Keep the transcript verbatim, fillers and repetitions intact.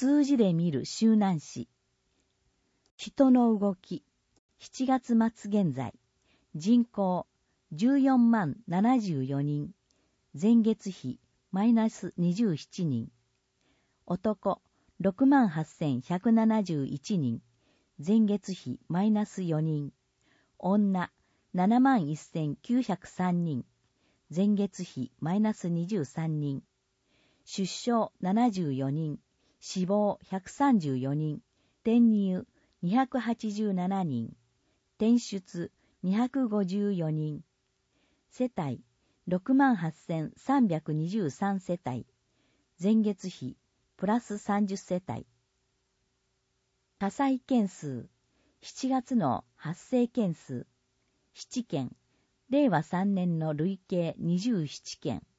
数字で見る周南市。人の動き。しちがつ末現在。人口じゅうよんまんななじゅうよにん。前月比マイナスにじゅうななにん。男ろくまんはっせんひゃくななじゅういちにん。前月比マイナスよにん。女ななまんせんきゅうひゃくさんにん。前月比マイナスにじゅうさんにん。出生ななじゅうよにん。死亡ひゃくさんじゅうよにん。転入にひゃくはちじゅうななにん。転出にひゃくごじゅうよにん。世帯ろくまんはっせんさんびゃくにじゅうさん世帯。前月比プラスさんじゅう世帯。火災件数。しちがつの発生件数。ななけん。れいわさんねんの累計にじゅうななけん。